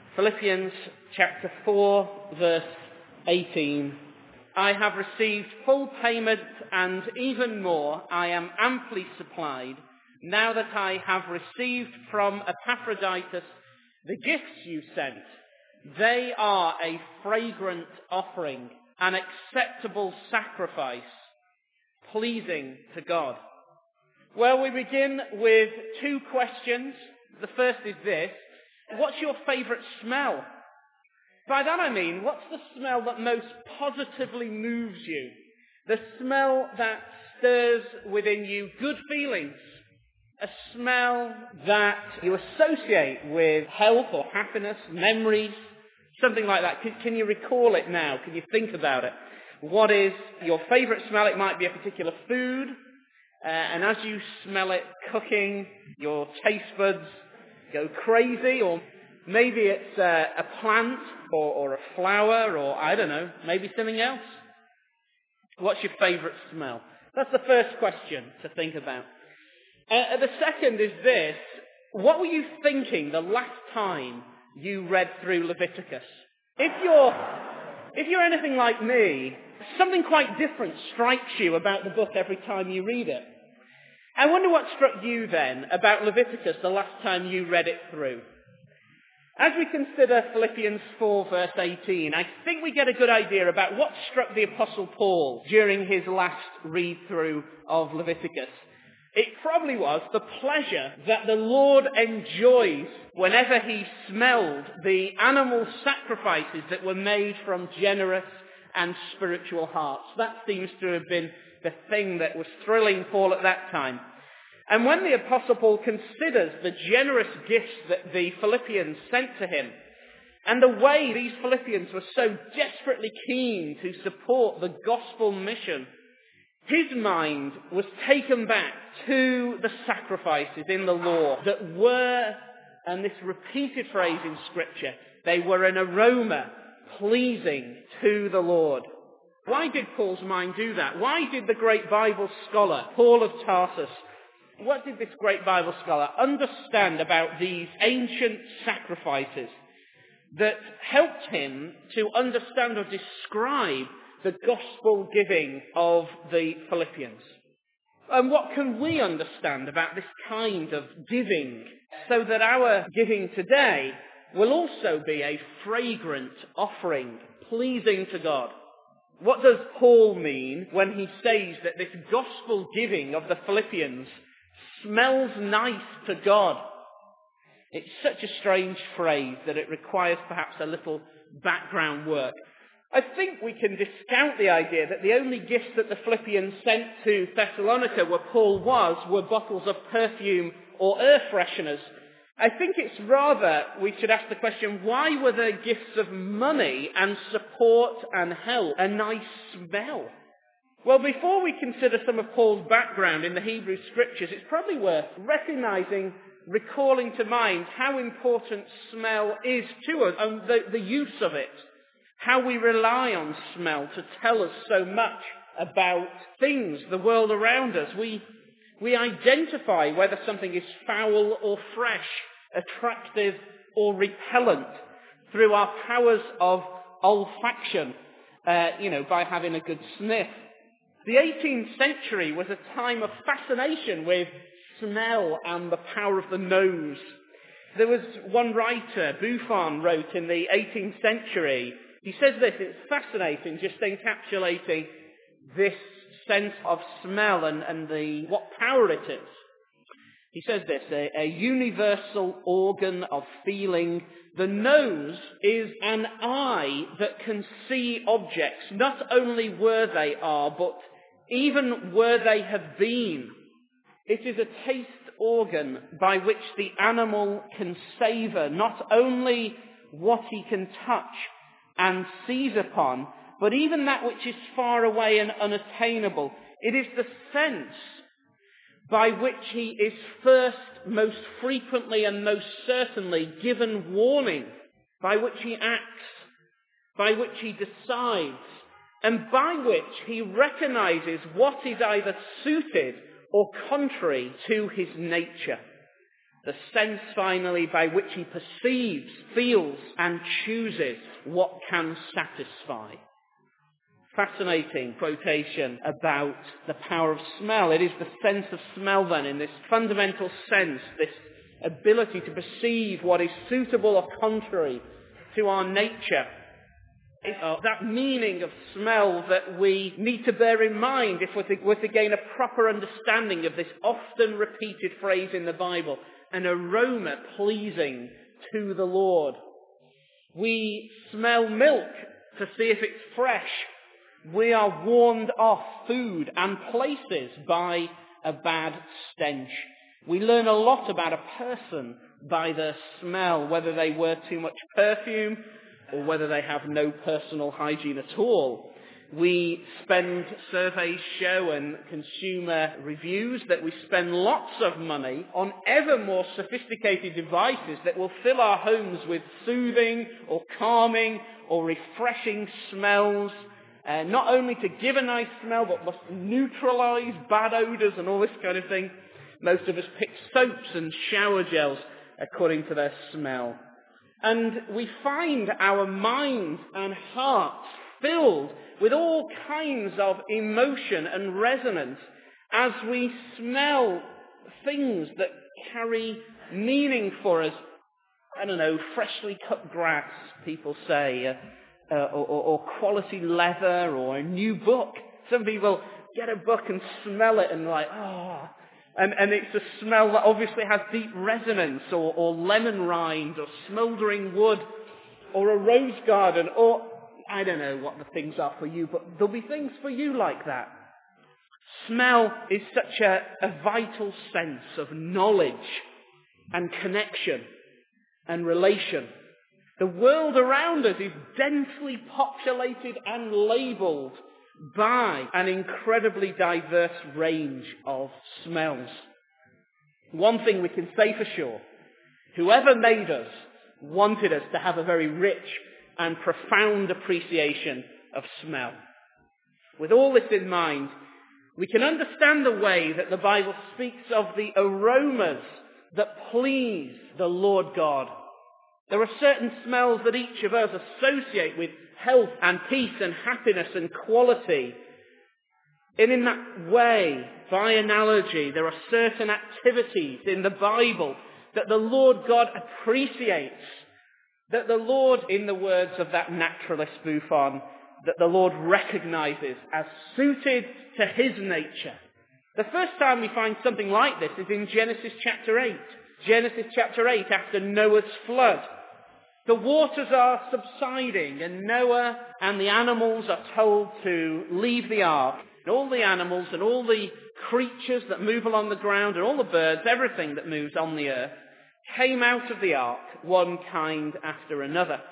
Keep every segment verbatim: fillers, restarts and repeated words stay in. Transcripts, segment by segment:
Philippians chapter four, verse eighteen. I have received full payment, and even more, I am amply supplied, now that I have received from Epaphroditus the gifts you sent. They are a fragrant offering, an acceptable sacrifice, pleasing to God. Well, we begin with two questions. The first is this: what's your favourite smell? By that I mean, what's the smell that most positively moves you? The smell that stirs within you good feelings. A smell that you associate with health or happiness, memories, something like that. Can, can you recall it now? Can you think about it? What is your favourite smell? It might be a particular food. Uh, and as you smell it cooking, your taste buds go crazy. Or maybe it's uh, a plant or, or a flower, or I don't know, maybe something else. What's your favourite smell? That's the first question to think about. Uh, the second is this: what were you thinking the last time you read through Leviticus? If you're, if you're anything like me, something quite different strikes you about the book every time you read it. I wonder what struck you then about Leviticus the last time you read it through. As we consider Philippians four, verse eighteen, I think we get a good idea about what struck the Apostle Paul during his last read-through of Leviticus. It probably was the pleasure that the Lord enjoys whenever he smelled the animal sacrifices that were made from generous and spiritual hearts. That seems to have been the thing that was thrilling Paul at that time. And when the Apostle Paul considers the generous gifts that the Philippians sent to him, and the way these Philippians were so desperately keen to support the gospel mission, his mind was taken back to the sacrifices in the law that were, and this repeated phrase in Scripture, they were an aroma pleasing to the Lord. Why did Paul's mind do that? Why did the great Bible scholar, Paul of Tarsus, what did this great Bible scholar understand about these ancient sacrifices that helped him to understand or describe the gospel giving of the Philippians? And what can we understand about this kind of giving so that our giving today will also be a fragrant offering, pleasing to God? What does Paul mean when he says that this gospel giving of the Philippians smells nice to God? It's such a strange phrase that it requires perhaps a little background work. I think we can discount the idea that the only gifts that the Philippians sent to Thessalonica, where Paul was, were bottles of perfume or air fresheners. I think it's rather, we should ask the question, why were there gifts of money and support and help, a nice smell? Well, before we consider some of Paul's background in the Hebrew Scriptures, it's probably worth recognizing, recalling to mind how important smell is to us and the, the use of it. How we rely on smell to tell us so much about things, the world around us. We, we identify whether something is foul or fresh, attractive or repellent through our powers of olfaction, uh, you know, by having a good sniff. The eighteenth century was a time of fascination with smell and the power of the nose. There was one writer, Buffon, wrote in the eighteenth century. He says this: it's fascinating, just encapsulating this sense of smell and, and the what power it is. He says this: a, a universal organ of feeling. The nose is an eye that can see objects, not only where they are, but even where they have been. It is a taste organ by which the animal can savour not only what he can touch and seize upon, but even that which is far away and unattainable. It is the sense by which he is first, most frequently and most certainly given warning, by which he acts, by which he decides, and by which he recognizes what is either suited or contrary to his nature. The sense, finally, by which he perceives, feels, and chooses what can satisfy. Fascinating quotation about the power of smell. It is the sense of smell, then, in this fundamental sense, this ability to perceive what is suitable or contrary to our nature. It's that meaning of smell that we need to bear in mind if we're to, we're to gain a proper understanding of this often repeated phrase in the Bible, an aroma pleasing to the Lord. We smell milk to see if it's fresh. We are warned off food and places by a bad stench. We learn a lot about a person by their smell, whether they wear too much perfume or whether they have no personal hygiene at all. We spend, surveys show, and consumer reviews, that we spend lots of money on ever more sophisticated devices that will fill our homes with soothing or calming or refreshing smells, uh, not only to give a nice smell, but must neutralize bad odors and all this kind of thing. Most of us pick soaps and shower gels according to their smell. And we find our minds and hearts filled with all kinds of emotion and resonance as we smell things that carry meaning for us. I don't know, freshly cut grass, people say, uh, uh, or, or, or quality leather, or a new book. Some people get a book and smell it and like, oh... And, and it's a smell that obviously has deep resonance, or, or lemon rind, or smouldering wood, or a rose garden, or I don't know what the things are for you, but there'll be things for you like that. Smell is such a, a vital sense of knowledge and connection and relation. The world around us is densely populated and labelled by an incredibly diverse range of smells. One thing we can say for sure, whoever made us wanted us to have a very rich and profound appreciation of smell. With all this in mind, we can understand the way that the Bible speaks of the aromas that please the Lord God. There are certain smells that each of us associate with health and peace and happiness and quality. And in that way, by analogy, there are certain activities in the Bible that the Lord God appreciates, that the Lord, in the words of that naturalist Buffon, that the Lord recognizes as suited to his nature. The first time we find something like this is in Genesis chapter eight. Genesis chapter eight, after Noah's flood. The waters are subsiding, and Noah and the animals are told to leave the ark. And all the animals and all the creatures that move along the ground and all the birds, everything that moves on the earth, came out of the ark, one kind after another.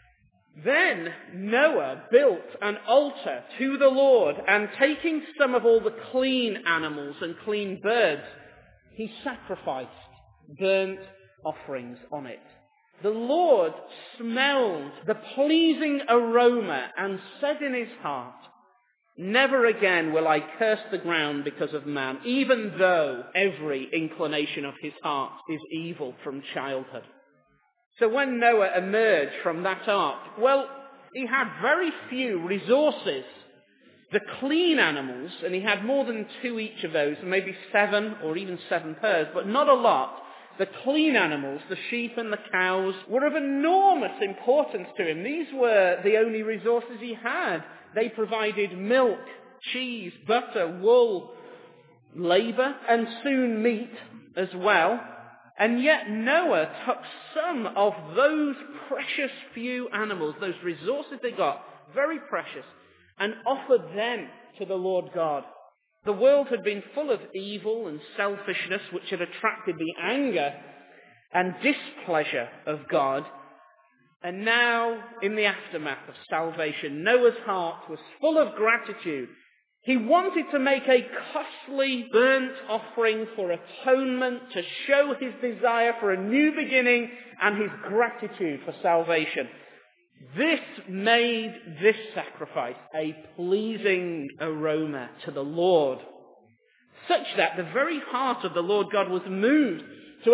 Then Noah built an altar to the Lord, and taking some of all the clean animals and clean birds, he sacrificed burnt offerings on it. The Lord smelled the pleasing aroma and said in his heart, "Never again will I curse the ground because of man, even though every inclination of his heart is evil from childhood." So when Noah emerged from that ark, well, he had very few resources. The clean animals, and he had more than two each of those, maybe seven or even seven pairs, but not a lot. The clean animals, the sheep and the cows, were of enormous importance to him. These were the only resources he had. They provided milk, cheese, butter, wool, labour, and soon meat as well. And yet Noah took some of those precious few animals, those resources they got, very precious, and offered them to the Lord God. The world had been full of evil and selfishness, which had attracted the anger and displeasure of God. And now, in the aftermath of salvation, Noah's heart was full of gratitude. He wanted to make a costly burnt offering for atonement to show his desire for a new beginning and his gratitude for salvation. This made this sacrifice a pleasing aroma to the Lord, such that the very heart of the Lord God was moved to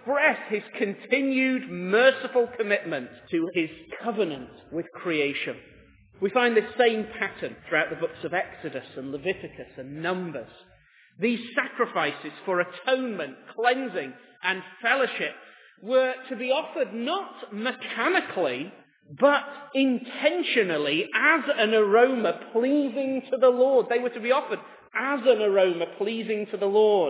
express his continued merciful commitment to his covenant with creation. We find this same pattern throughout the books of Exodus and Leviticus and Numbers. These sacrifices for atonement, cleansing, and fellowship were to be offered not mechanically, but intentionally as an aroma pleasing to the Lord. They were to be offered as an aroma pleasing to the Lord.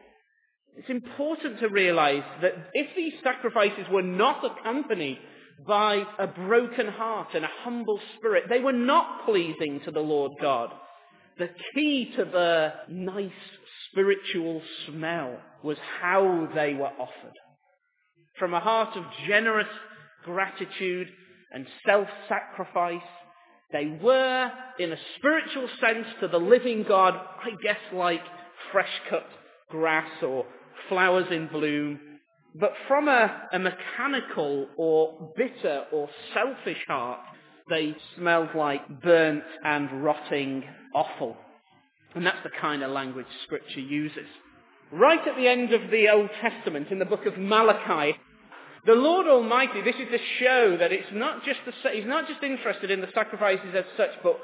It's important to realize that if these sacrifices were not accompanied by a broken heart and a humble spirit, they were not pleasing to the Lord God. The key to the nice spiritual smell was how they were offered. From a heart of generous gratitude and self-sacrifice, they were, in a spiritual sense, to the living God, I guess like fresh-cut grass or flowers in bloom. But from a, a mechanical or bitter or selfish heart, they smelled like burnt and rotting offal. And that's the kind of language Scripture uses. Right at the end of the Old Testament, in the book of Malachi, the Lord Almighty, this is to show that it's not just the, He's not just interested in the sacrifices as such, but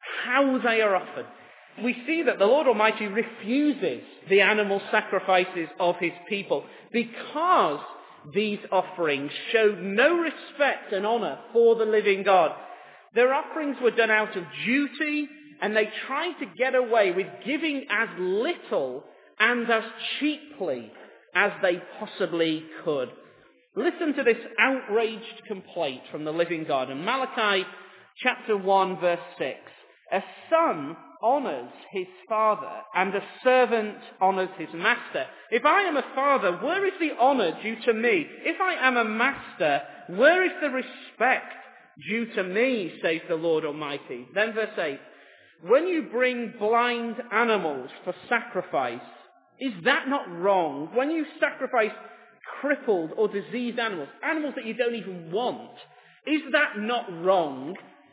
how they are offered. We see that the Lord Almighty refuses the animal sacrifices of his people because these offerings showed no respect and honour for the living God. Their offerings were done out of duty, and they tried to get away with giving as little and as cheaply as they possibly could. Listen to this outraged complaint from the living God. In Malachi chapter one, verse six, a son honours his father, and a servant honours his master. If I am a father, where is the honour due to me? If I am a master, where is the respect due to me, says the Lord Almighty? Then verse eight, when you bring blind animals for sacrifice, is that not wrong? When you sacrifice crippled or diseased animals, animals that you don't even want, is that not wrong?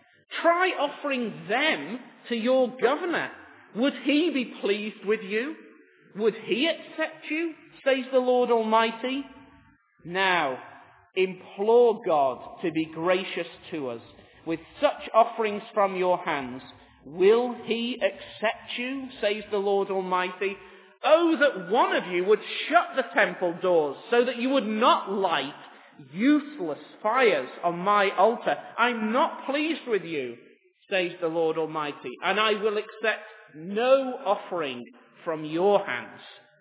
Try offering them to your governor. Would he be pleased with you? Would he accept you, says the Lord Almighty? Now, implore God to be gracious to us. With such offerings from your hands, will he accept you, says the Lord Almighty? Oh, that one of you would shut the temple doors so that you would not light useless fires on my altar. I'm not pleased with you, says the Lord Almighty, and I will accept no offering from your hands.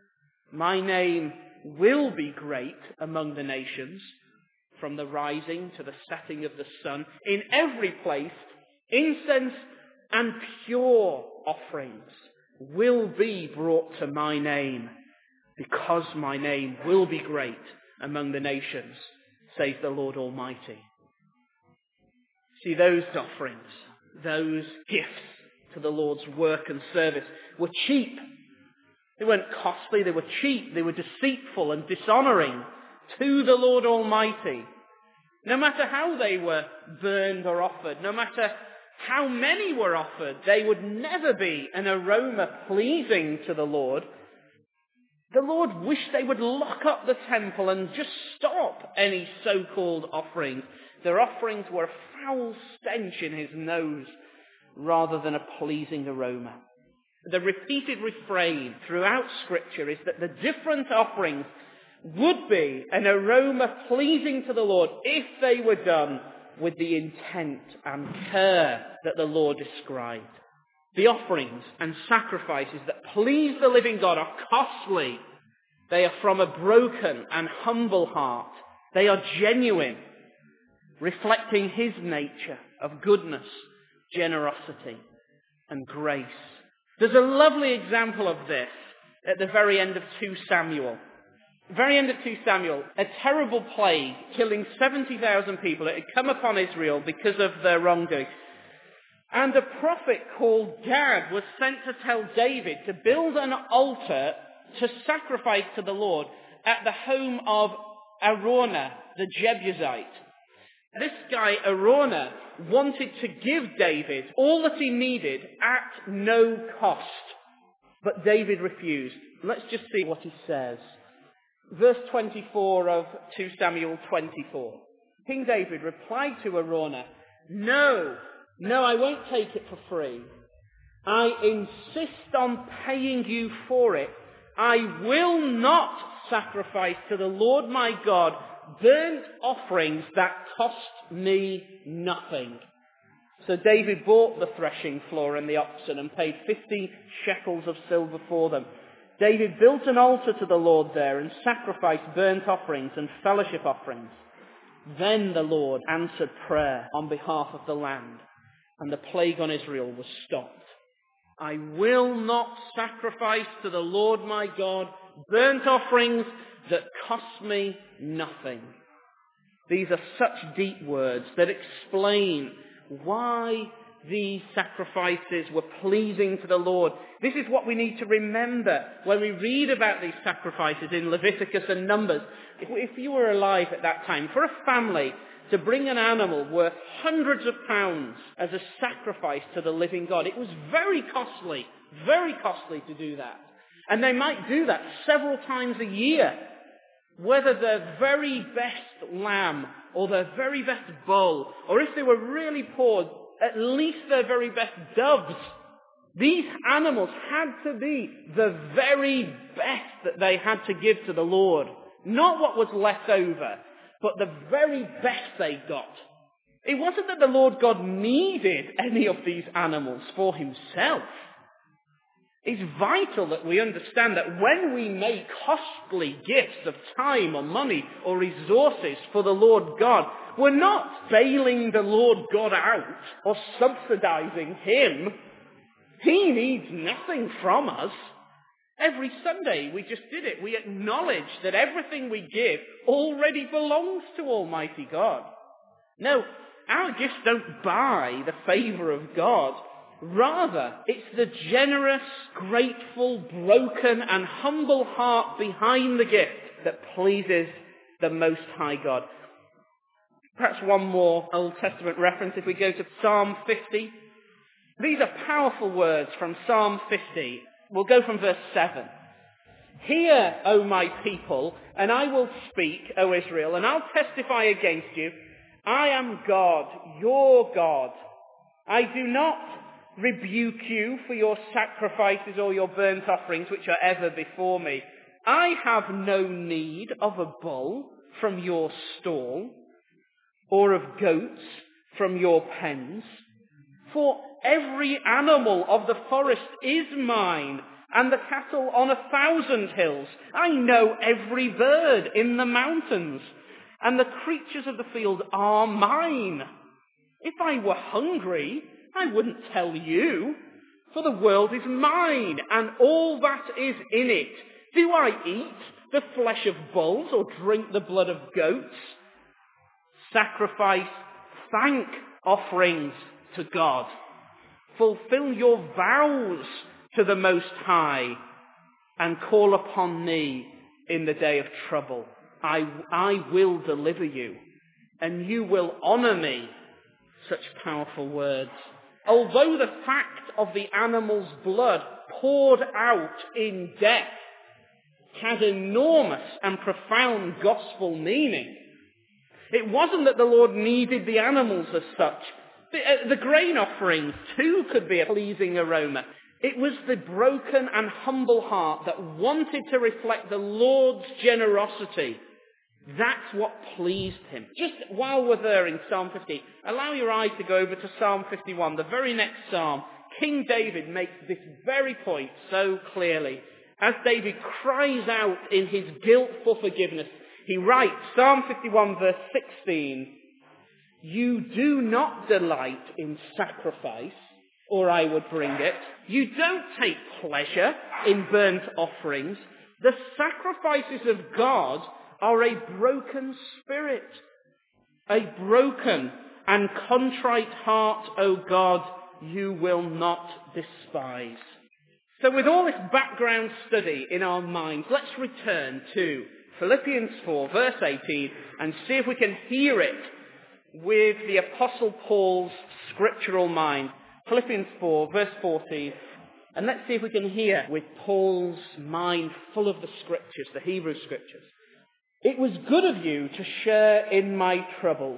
My name will be great among the nations, from the rising to the setting of the sun. In every place, incense and pure offerings will be brought to my name, because my name will be great among the nations, says the Lord Almighty. See, those offerings, those gifts to the Lord's work and service were cheap. They weren't costly, they were cheap, they were deceitful and dishonouring to the Lord Almighty. No matter how they were burned or offered, no matter how many were offered, they would never be an aroma pleasing to the Lord. The Lord wished they would lock up the temple and just stop any so-called offerings. Their offerings were a foul stench in his nose rather than a pleasing aroma. The repeated refrain throughout Scripture is that the different offerings would be an aroma pleasing to the Lord if they were done with the intent and care that the Lord described. The offerings and sacrifices that please the living God are costly. They are from a broken and humble heart. They are genuine, reflecting his nature of goodness, generosity, and grace. There's a lovely example of this at the very end of Second Samuel. Very end of Second Samuel, a terrible plague killing seventy thousand people. It had come upon Israel because of their wrongdoing. And a prophet called Gad was sent to tell David to build an altar to sacrifice to the Lord at the home of Araunah, the Jebusite. This guy, Araunah, wanted to give David all that he needed at no cost. But David refused. Let's just see what he says. Verse twenty-four of Second Samuel twenty-four. King David replied to Araunah, "No, no, I won't take it for free. I insist on paying you for it. I will not sacrifice to the Lord my God burnt offerings that cost me nothing." So David bought the threshing floor and the oxen and paid fifty shekels of silver for them. David built an altar to the Lord there and sacrificed burnt offerings and fellowship offerings. Then the Lord answered prayer on behalf of the land, and the plague on Israel was stopped. I will not sacrifice to the Lord my God burnt offerings that cost me nothing. These are such deep words that explain why these sacrifices were pleasing to the Lord. This is what we need to remember when we read about these sacrifices in Leviticus and Numbers. If, if you were alive at that time, for a family to bring an animal worth hundreds of pounds as a sacrifice to the living God, it was very costly, very costly to do that. And they might do that several times a year. Whether their very best lamb or their very best bull, or if they were really poor, at least their very best doves. These animals had to be the very best that they had to give to the Lord. Not what was left over, but the very best they got. It wasn't that the Lord God needed any of these animals for himself. It's vital that we understand that when we make costly gifts of time or money or resources for the Lord God, we're not bailing the Lord God out or subsidizing him. He needs nothing from us. Every Sunday we just did it. We acknowledge that everything we give already belongs to Almighty God. No, our gifts don't buy the favor of God. Rather, it's the generous, grateful, broken and humble heart behind the gift that pleases the Most High God. Perhaps one more Old Testament reference if we go to Psalm fifty. These are powerful words from Psalm fifty. We'll go from verse seven. "Hear, O my people, and I will speak, O Israel, and I'll testify against you. I am God, your God. I do not rebuke you for your sacrifices or your burnt offerings, which are ever before me. I have no need of a bull from your stall, or of goats from your pens. For every animal of the forest is mine, and the cattle on a thousand hills. I know every bird in the mountains, and the creatures of the field are mine. If I were hungry, I wouldn't tell you, for the world is mine, and all that is in it. Do I eat the flesh of bulls, or drink the blood of goats? Sacrifice thank offerings to God. Fulfill your vows to the Most High, and call upon me in the day of trouble. I, I will deliver you, and you will honor me." Such powerful words. Although the fact of the animal's blood poured out in death had enormous and profound gospel meaning, it wasn't that the Lord needed the animals as such. The, uh, the grain offerings too could be a pleasing aroma. It was the broken and humble heart that wanted to reflect the Lord's generosity. That's what pleased him. Just while we're there in Psalm fifty, allow your eye to go over to Psalm fifty-one, the very next psalm. King David makes this very point so clearly. As David cries out in his guilt for forgiveness, he writes, Psalm fifty-one verse sixteen, "You do not delight in sacrifice, or I would bring it. You don't take pleasure in burnt offerings. The sacrifices of God are a broken spirit, a broken and contrite heart, O God, you will not despise." So with all this background study in our minds, let's return to Philippians four, verse eighteen, and see if we can hear it with the Apostle Paul's scriptural mind. Philippians four, verse fourteen, and let's see if we can hear with Paul's mind full of the scriptures, the Hebrew scriptures. It was good of you to share in my troubles.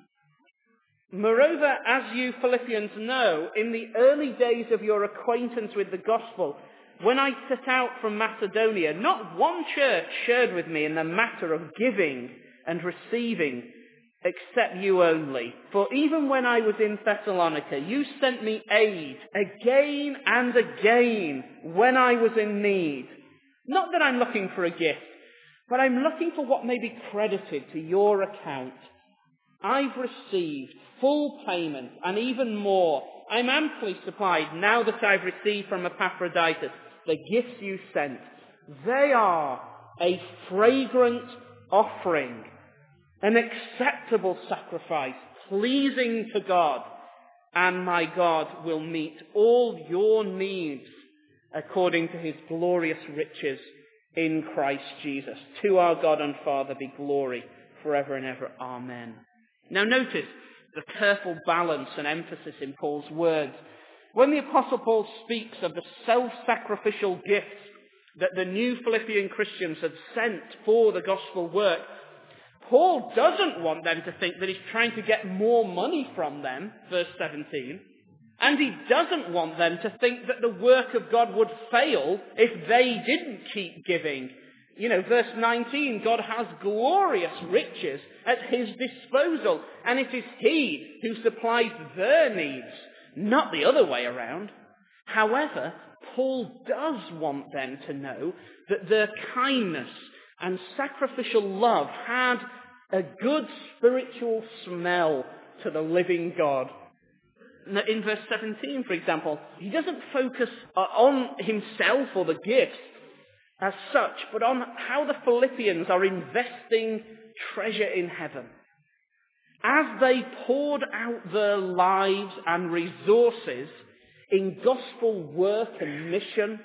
Moreover, as you Philippians know, in the early days of your acquaintance with the gospel, when I set out from Macedonia, not one church shared with me in the matter of giving and receiving, except you only. For even when I was in Thessalonica, you sent me aid again and again when I was in need. Not that I'm looking for a gift, but I'm looking for what may be credited to your account. I've received full payment and even more. I'm amply supplied now that I've received from Epaphroditus the gifts you sent. They are a fragrant offering, an acceptable sacrifice, pleasing to God, and my God will meet all your needs according to his glorious riches in Christ Jesus. To our God and Father be glory forever and ever. Amen. Now notice the careful balance and emphasis in Paul's words. When the Apostle Paul speaks of the self-sacrificial gifts that the new Philippian Christians had sent for the gospel work, Paul doesn't want them to think that he's trying to get more money from them, verse seventeen, and he doesn't want them to think that the work of God would fail if they didn't keep giving. You know, verse nineteen, God has glorious riches at his disposal, and it is he who supplies their needs, not the other way around. However, Paul does want them to know that their kindness and sacrificial love had a good spiritual smell to the living God. In verse seventeen, for example, he doesn't focus on himself or the gifts as such, but on how the Philippians are investing treasure in heaven. As they poured out their lives and resources in gospel work and mission,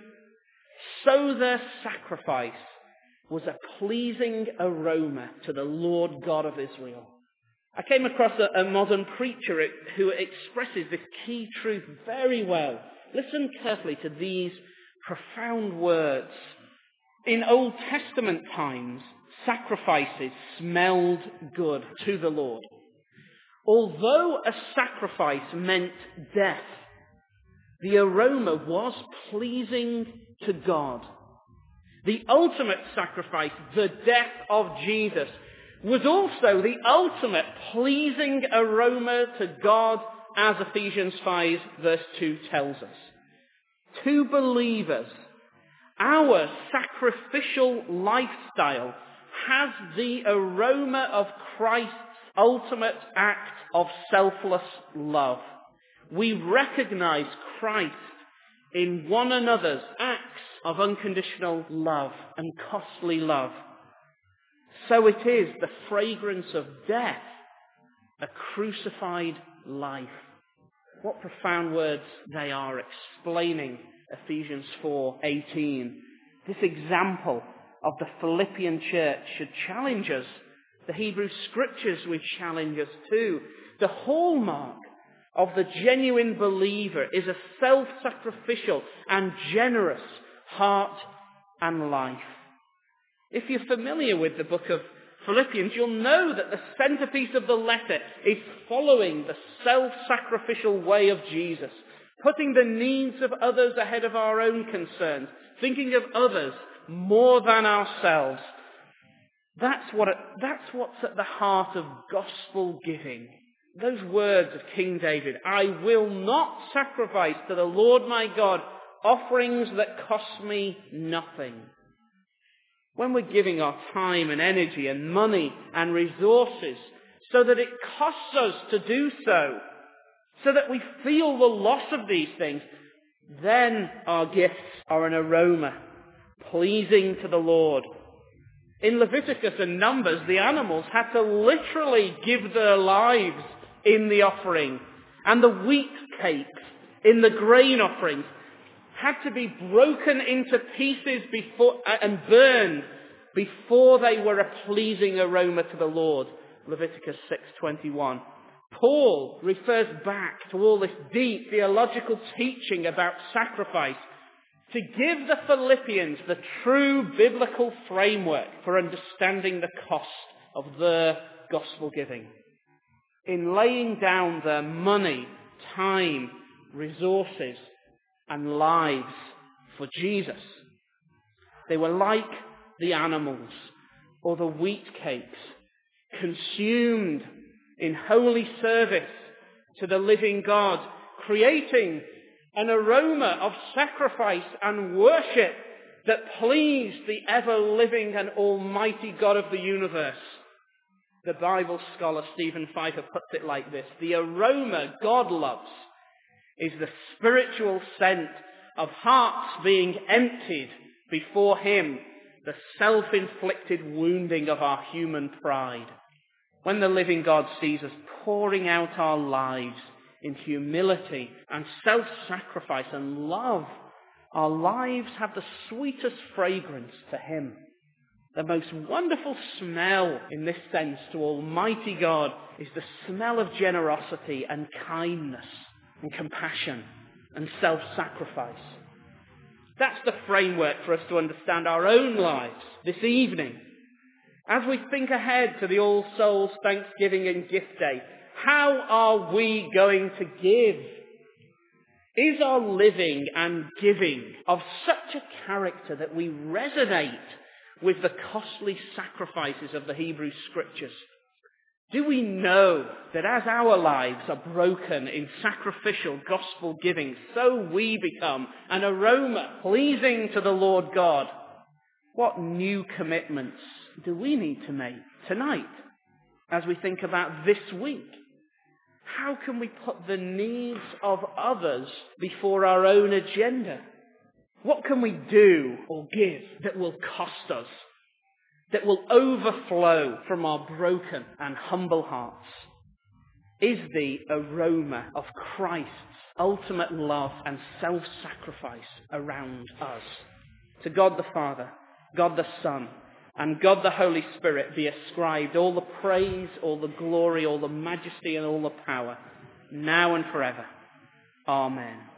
so their sacrifice was a pleasing aroma to the Lord God of Israel. I came across a, a modern preacher who expresses this key truth very well. Listen carefully to these profound words. In Old Testament times, sacrifices smelled good to the Lord. Although a sacrifice meant death, the aroma was pleasing to God. The ultimate sacrifice, the death of Jesus, was also the ultimate pleasing aroma to God, as Ephesians five verse two tells us. To believers, our sacrificial lifestyle has the aroma of Christ's ultimate act of selfless love. We recognize Christ in one another's acts of unconditional love and costly love. So it is the fragrance of death, a crucified life. What profound words they are, explaining Ephesians four eighteen. This example of the Philippian church should challenge us. The Hebrew Scriptures would challenge us too. The hallmark of the genuine believer is a self-sacrificial and generous heart and life. If you're familiar with the book of Philippians, you'll know that the centerpiece of the letter is following the self-sacrificial way of Jesus, putting the needs of others ahead of our own concerns, thinking of others more than ourselves. That's what it, that's what's at the heart of gospel giving. Those words of King David, I will not sacrifice to the Lord my God offerings that cost me nothing. When we're giving our time and energy and money and resources so that it costs us to do so, so that we feel the loss of these things, then our gifts are an aroma pleasing to the Lord. In Leviticus and Numbers, the animals had to literally give their lives in the offering, and the wheat cakes in the grain offerings had to be broken into pieces before and burned before they were a pleasing aroma to the Lord. Leviticus six twenty-one. Paul refers back to all this deep theological teaching about sacrifice to give the Philippians the true biblical framework for understanding the cost of their gospel giving. In laying down their money, time, resources, and lives for Jesus. They were like the animals or the wheat cakes, consumed in holy service to the living God, creating an aroma of sacrifice and worship that pleased the ever-living and almighty God of the universe. The Bible scholar Stephen Pfeiffer puts it like this: the aroma God loves is the spiritual scent of hearts being emptied before him, the self-inflicted wounding of our human pride. When the living God sees us pouring out our lives in humility and self-sacrifice and love, our lives have the sweetest fragrance to him. The most wonderful smell in this sense to Almighty God is the smell of generosity and kindness and compassion and self-sacrifice. That's the framework for us to understand our own lives this evening. As we think ahead to the All Souls Thanksgiving and Gift Day, how are we going to give? Is our living and giving of such a character that we resonate with the costly sacrifices of the Hebrew Scriptures? Do we know that as our lives are broken in sacrificial gospel giving, so we become an aroma pleasing to the Lord God? What new commitments do we need to make tonight as we think about this week? How can we put the needs of others before our own agenda? What can we do or give that will cost us, that will overflow from our broken and humble hearts? Is the aroma of Christ's ultimate love and self-sacrifice around us? To God the Father, God the Son, and God the Holy Spirit be ascribed all the praise, all the glory, all the majesty, and all the power, now and forever. Amen.